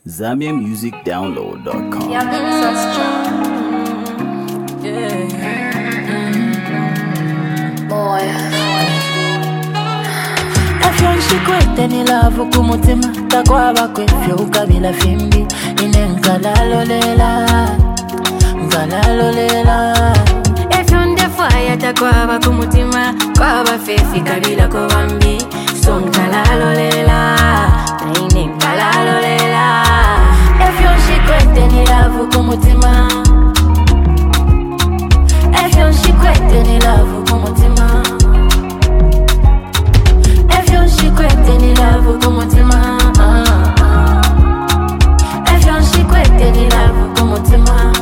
ZambianMusicDownload.com. Yeah, that's true. Boy. Afyonshikwete nilavu kumutima takwaba kwefyo ukabila fimbi ine nkalalolela Efyonde fire takwaba kumutima kwaba fefi kabila kobambi so nkalalolela ine nkalalolela Afyonshikwete nilavu kumutima Afyonshikwete nilavu kumutima Afyonshikwete nilavu kumutima Afyonshikwete nilavu kumutima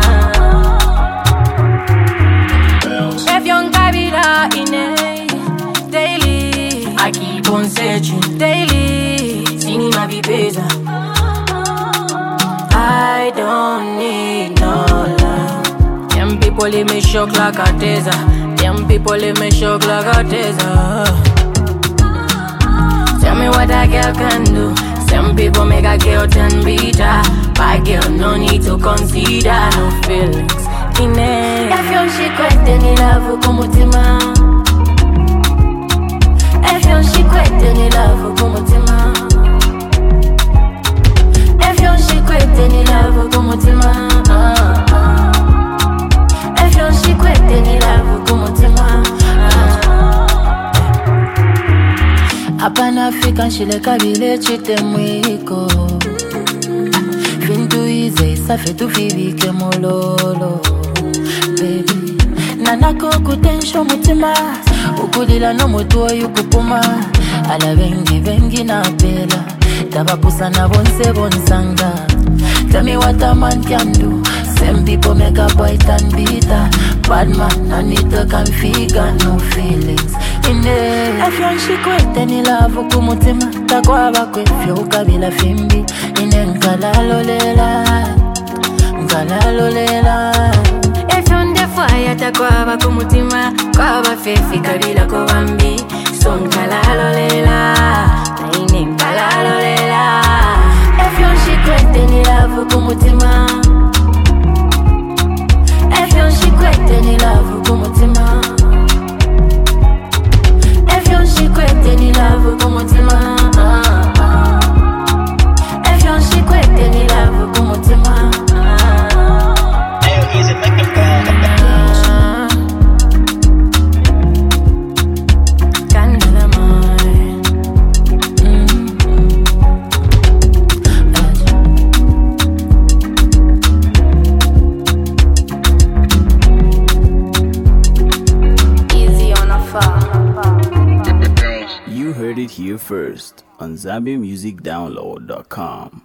Efyon kabila ine daily I keep on searching daily sini mavipeza I don't need no love. Them people let me shock like a taser. Them people let me shock like a taser. Tell me what a girl can do. Some people make a girl turn bitter. But girl no need to consider no feelings in it. Afyonshikwete nilavu kumutima Afyonshikwete nilavu kumutima Afyonshikwete nilavu kumutima Afyonshikwete nilavu kumutima Apana fika nshile kabile chite mwiko Fintu ize isafe tufibike mololo Baby Nanako kutensho mutima Ukulila no mutuo yukupuma Ala vengi na pela Tabapusa na bonse bonsanga Tell me what a man can do Same people make a boy turn bitter Bad man, I need to configure no feelings in it Afyonshikwete nilavu kumutima Takwaba kwefyo ukabila fimbi ine nkalalolela Efyonde fire takwaba kumutima kwaba fefi kabila kobambi so nkalalolela ine nkalalolela Afyonshikwete nilavu kumutima Afyonshikwete nilavu kumutima Afyonshikwete nilavu kumutima Afyonshikwete nilavu kumutima You heard it here first on ZambianMusicDownload.com.